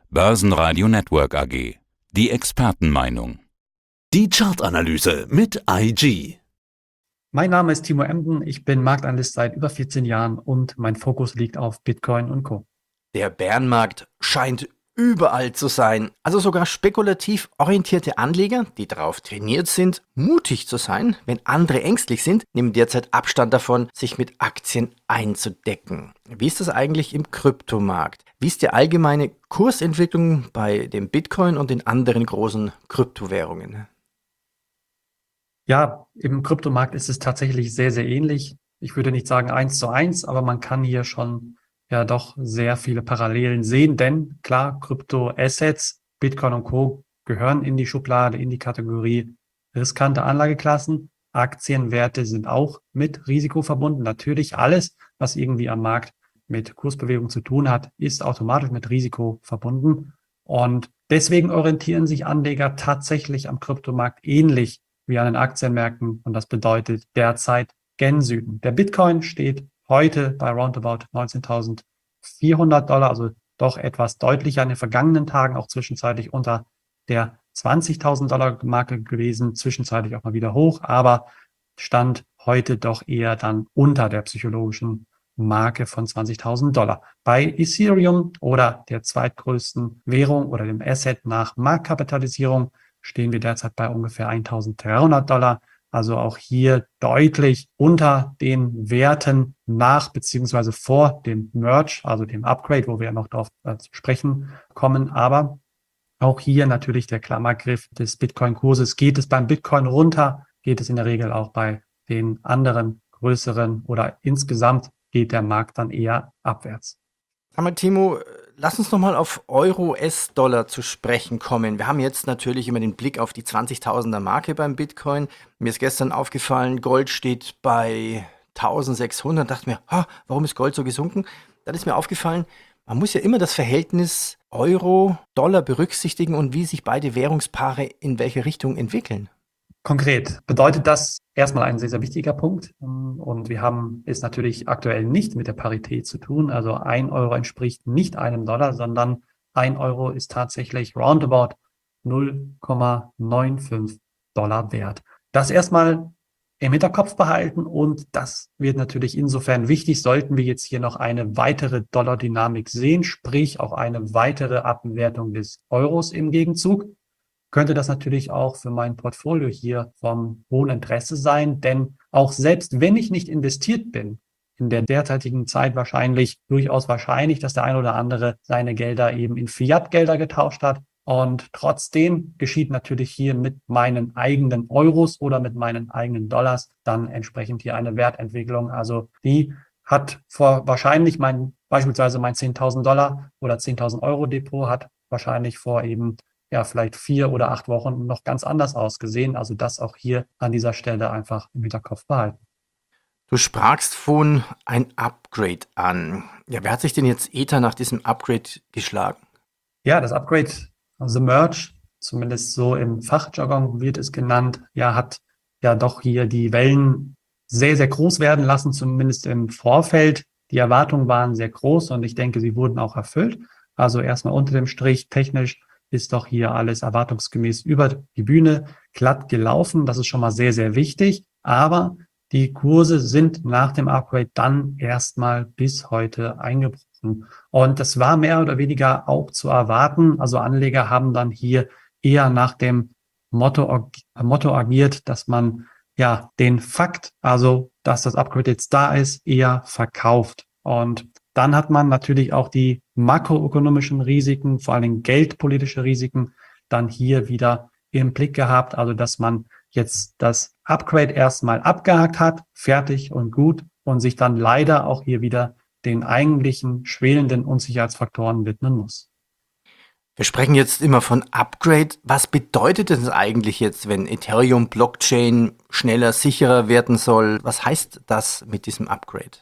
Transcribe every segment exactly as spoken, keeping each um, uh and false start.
Börsenradio Network A G. Die Expertenmeinung. Die Chartanalyse mit I G. Mein Name ist Timo Emden, ich bin Marktanalyst seit über vierzehn Jahren und mein Fokus liegt auf Bitcoin und Co. Der Bärenmarkt scheint überall zu sein. Also sogar spekulativ orientierte Anleger, die darauf trainiert sind, mutig zu sein, wenn andere ängstlich sind, nehmen derzeit Abstand davon, sich mit Aktien einzudecken. Wie ist das eigentlich im Kryptomarkt? Wie ist die allgemeine Kursentwicklung bei dem Bitcoin und den anderen großen Kryptowährungen? Ja, im Kryptomarkt ist es tatsächlich sehr, sehr ähnlich. Ich würde nicht sagen eins zu eins, aber man kann hier schon ja doch sehr viele Parallelen sehen, denn klar, Kryptoassets, Bitcoin und Co. gehören in die Schublade, in die Kategorie riskante Anlageklassen. Aktienwerte sind auch mit Risiko verbunden. Natürlich alles, was irgendwie am Markt mit Kursbewegung zu tun hat, ist automatisch mit Risiko verbunden. Und deswegen orientieren sich Anleger tatsächlich am Kryptomarkt ähnlich wie an den Aktienmärkten. Und das bedeutet derzeit gen Süden. Der Bitcoin steht heute bei roundabout neunzehntausendvierhundert Dollar, also doch etwas deutlicher in den vergangenen Tagen, auch zwischenzeitlich unter der zwanzigtausend Dollar Marke gewesen, zwischenzeitlich auch mal wieder hoch, aber stand heute doch eher dann unter der psychologischen Marke von zwanzigtausend Dollar. Bei Ethereum oder der zweitgrößten Währung oder dem Asset nach Marktkapitalisierung stehen wir derzeit bei ungefähr eintausenddreihundert Dollar. Also auch hier deutlich unter den Werten nach beziehungsweise vor dem Merge, also dem Upgrade, wo wir noch darauf äh, zu sprechen kommen. Aber auch hier natürlich der Klammergriff des Bitcoin-Kurses. Geht es beim Bitcoin runter, geht es in der Regel auch bei den anderen größeren oder insgesamt geht der Markt dann eher abwärts. Sag mal, Timo, lass uns nochmal auf Euro-U S-Dollar zu sprechen kommen. Wir haben jetzt natürlich immer den Blick auf die zwanzigtausender Marke beim Bitcoin. Mir ist gestern aufgefallen, Gold steht bei eintausendsechshundert. Dachte mir, ha, warum ist Gold so gesunken? Dann ist mir aufgefallen, man muss ja immer das Verhältnis Euro-Dollar berücksichtigen und wie sich beide Währungspaare in welche Richtung entwickeln. Konkret bedeutet das erstmal ein sehr, sehr wichtiger Punkt. Und wir haben es natürlich aktuell nicht mit der Parität zu tun. Also ein Euro entspricht nicht einem Dollar, sondern ein Euro ist tatsächlich roundabout null Komma fünfundneunzig Dollar wert. Das erstmal im Hinterkopf behalten und das wird natürlich insofern wichtig, sollten wir jetzt hier noch eine weitere Dollar-Dynamik sehen, sprich auch eine weitere Abwertung des Euros im Gegenzug. Könnte das natürlich auch für mein Portfolio hier vom hohen Interesse sein, denn auch selbst wenn ich nicht investiert bin, in der derzeitigen Zeit wahrscheinlich durchaus wahrscheinlich, dass der ein oder andere seine Gelder eben in Fiat-Gelder getauscht hat. Und trotzdem geschieht natürlich hier mit meinen eigenen Euros oder mit meinen eigenen Dollars dann entsprechend hier eine Wertentwicklung. Also die hat vor wahrscheinlich mein, beispielsweise mein zehntausend Dollar oder zehntausend Euro Depot hat wahrscheinlich vor eben ja, vielleicht vier oder acht Wochen noch ganz anders ausgesehen. Also das auch hier an dieser Stelle einfach im Hinterkopf behalten. Du sprachst von ein Upgrade an. Ja, wer hat sich denn jetzt Ether nach diesem Upgrade geschlagen? Ja, das Upgrade, also Merge, zumindest so im Fachjargon wird es genannt, ja, hat ja doch hier die Wellen sehr, sehr groß werden lassen, zumindest im Vorfeld. Die Erwartungen waren sehr groß und ich denke, sie wurden auch erfüllt. Also erstmal unter dem Strich technisch ist doch hier alles erwartungsgemäß über die Bühne glatt gelaufen. Das ist schon mal sehr, sehr wichtig. Aber die Kurse sind nach dem Upgrade dann erstmal bis heute eingebrochen. Und das war mehr oder weniger auch zu erwarten. Also Anleger haben dann hier eher nach dem Motto, Motto agiert, dass man ja den Fakt, also dass das Upgrade jetzt da ist, eher verkauft. Und dann hat man natürlich auch die makroökonomischen Risiken, vor allem geldpolitische Risiken, dann hier wieder im Blick gehabt. Also dass man jetzt das Upgrade erstmal abgehakt hat, fertig und gut und sich dann leider auch hier wieder den eigentlichen schwelenden Unsicherheitsfaktoren widmen muss. Wir sprechen jetzt immer von Upgrade. Was bedeutet es eigentlich jetzt, wenn Ethereum Blockchain schneller, sicherer werden soll? Was heißt das mit diesem Upgrade?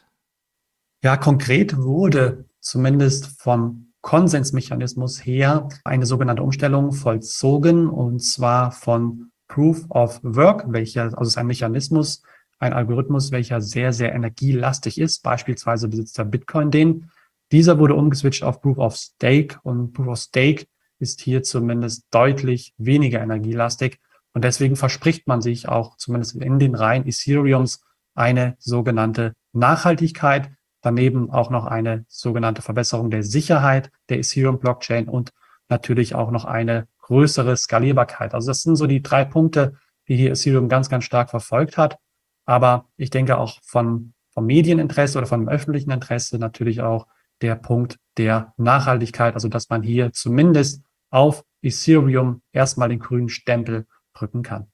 Ja, konkret wurde zumindest vom Konsensmechanismus her eine sogenannte Umstellung vollzogen, und zwar von Proof of Work, welcher, also es ist ein Mechanismus, ein Algorithmus, welcher sehr, sehr energielastig ist. Beispielsweise besitzt der Bitcoin den. Dieser wurde umgeswitcht auf Proof of Stake und Proof of Stake ist hier zumindest deutlich weniger energielastig und deswegen verspricht man sich auch zumindest in den Reihen Ethereums eine sogenannte Nachhaltigkeit, daneben auch noch eine sogenannte Verbesserung der Sicherheit der Ethereum-Blockchain und natürlich auch noch eine größere Skalierbarkeit. Also das sind so die drei Punkte, die hier Ethereum ganz, ganz stark verfolgt hat. Aber ich denke auch von, vom Medieninteresse oder vom öffentlichen Interesse natürlich auch der Punkt der Nachhaltigkeit, also dass man hier zumindest auf Ethereum erstmal den grünen Stempel drücken kann.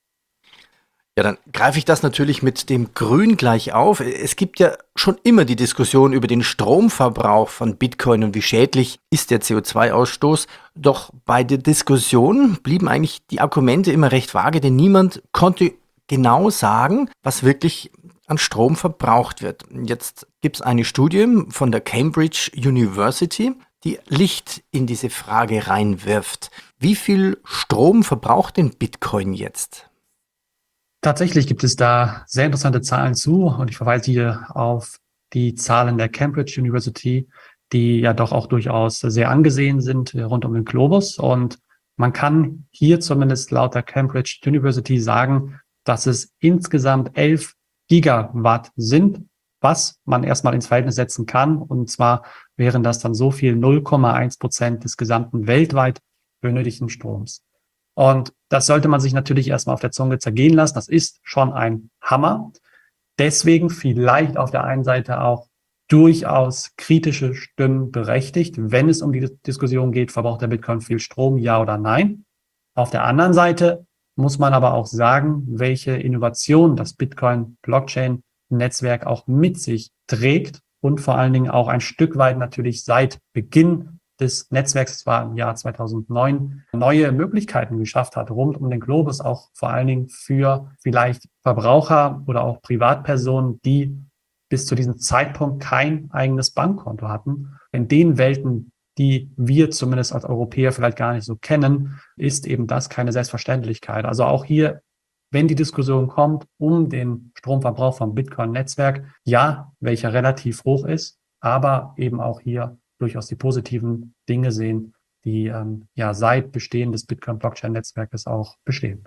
Ja, dann greife ich das natürlich mit dem Grün gleich auf. Es gibt ja schon immer die Diskussion über den Stromverbrauch von Bitcoin und wie schädlich ist der C O zwei Ausstoß. Doch bei der Diskussion blieben eigentlich die Argumente immer recht vage, denn niemand konnte genau sagen, was wirklich an Strom verbraucht wird. Jetzt gibt es eine Studie von der Cambridge University, die Licht in diese Frage reinwirft. Wie viel Strom verbraucht denn Bitcoin jetzt? Tatsächlich gibt es da sehr interessante Zahlen zu und ich verweise hier auf die Zahlen der Cambridge University, die ja doch auch durchaus sehr angesehen sind rund um den Globus. Und man kann hier zumindest laut der Cambridge University sagen, dass es insgesamt elf Gigawatt sind, was man erstmal ins Verhältnis setzen kann. Und zwar wären das dann so viel null Komma eins Prozent des gesamten weltweit benötigten Stroms. Und das sollte man sich natürlich erstmal auf der Zunge zergehen lassen. Das ist schon ein Hammer. Deswegen vielleicht auf der einen Seite auch durchaus kritische Stimmen berechtigt, wenn es um die Diskussion geht, verbraucht der Bitcoin viel Strom, ja oder nein. Auf der anderen Seite muss man aber auch sagen, welche Innovation das Bitcoin-Blockchain-Netzwerk auch mit sich trägt und vor allen Dingen auch ein Stück weit natürlich seit Beginn des Netzwerks, das war im Jahr zweitausendneun, neue Möglichkeiten geschafft hat, rund um den Globus, auch vor allen Dingen für vielleicht Verbraucher oder auch Privatpersonen, die bis zu diesem Zeitpunkt kein eigenes Bankkonto hatten. In den Welten, die wir zumindest als Europäer vielleicht gar nicht so kennen, ist eben das keine Selbstverständlichkeit. Also auch hier, wenn die Diskussion kommt um den Stromverbrauch vom Bitcoin-Netzwerk, ja, welcher relativ hoch ist, aber eben auch hier durchaus die positiven Dinge sehen, die ähm, ja seit Bestehen des Bitcoin-Blockchain-Netzwerkes auch bestehen.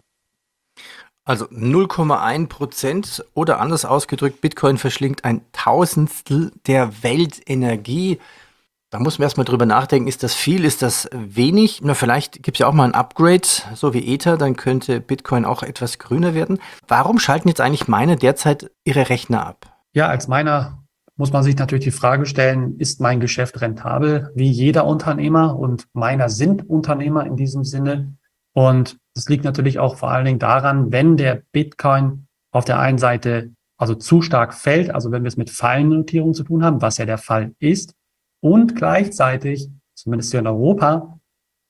Also null Komma eins Prozent oder anders ausgedrückt, Bitcoin verschlingt ein Tausendstel der Weltenergie. Da muss man erstmal drüber nachdenken, ist das viel, ist das wenig? Na, vielleicht gibt es ja auch mal ein Upgrade, so wie Ether, dann könnte Bitcoin auch etwas grüner werden. Warum schalten jetzt eigentlich Miner derzeit ihre Rechner ab? Ja, als Miner muss man sich natürlich die Frage stellen, ist mein Geschäft rentabel? Wie jeder Unternehmer, und Miner sind Unternehmer in diesem Sinne. Und das liegt natürlich auch vor allen Dingen daran, wenn der Bitcoin auf der einen Seite also zu stark fällt, also wenn wir es mit fallenden Notierungen zu tun haben, was ja der Fall ist, und gleichzeitig, zumindest hier in Europa,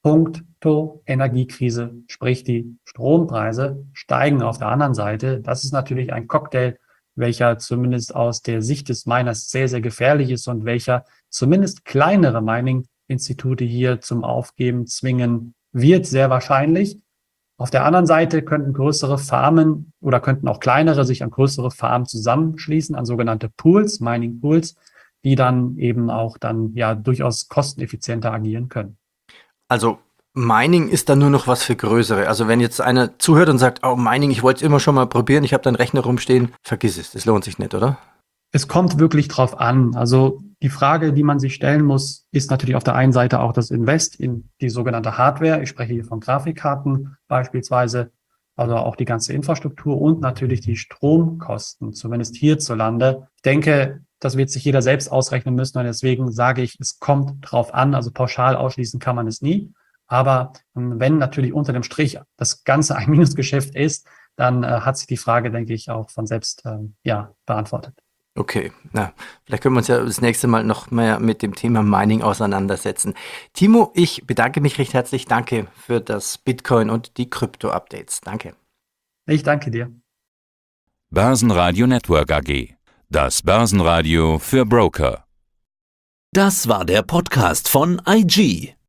puncto Energiekrise, sprich die Strompreise steigen auf der anderen Seite. Das ist natürlich ein Cocktail, welcher zumindest aus der Sicht des Miners sehr, sehr gefährlich ist und welcher zumindest kleinere Mining-Institute hier zum Aufgeben zwingen wird, sehr wahrscheinlich. Auf der anderen Seite könnten größere Farmen oder könnten auch kleinere sich an größere Farmen zusammenschließen, an sogenannte Pools, Mining Pools, die dann eben auch dann ja durchaus kosteneffizienter agieren können. Also Mining ist dann nur noch was für Größere. Also wenn jetzt einer zuhört und sagt, oh Mining, ich wollte es immer schon mal probieren, ich habe da einen Rechner rumstehen, vergiss es, das lohnt sich nicht, oder? Es kommt wirklich drauf an. Also die Frage, die man sich stellen muss, ist natürlich auf der einen Seite auch das Invest in die sogenannte Hardware. Ich spreche hier von Grafikkarten beispielsweise, also auch die ganze Infrastruktur und natürlich die Stromkosten, zumindest hierzulande. Ich denke, das wird sich jeder selbst ausrechnen müssen und deswegen sage ich, es kommt drauf an. Also pauschal ausschließen kann man es nie. Aber wenn natürlich unter dem Strich das Ganze ein Minusgeschäft ist, dann äh, hat sich die Frage, denke ich, auch von selbst ähm, ja, beantwortet. Okay, na, vielleicht können wir uns ja das nächste Mal noch mehr mit dem Thema Mining auseinandersetzen. Timo, ich bedanke mich recht herzlich. Danke für das Bitcoin und die Krypto-Updates. Danke. Ich danke dir. Börsenradio Network A G. Das Börsenradio für Broker. Das war der Podcast von I G.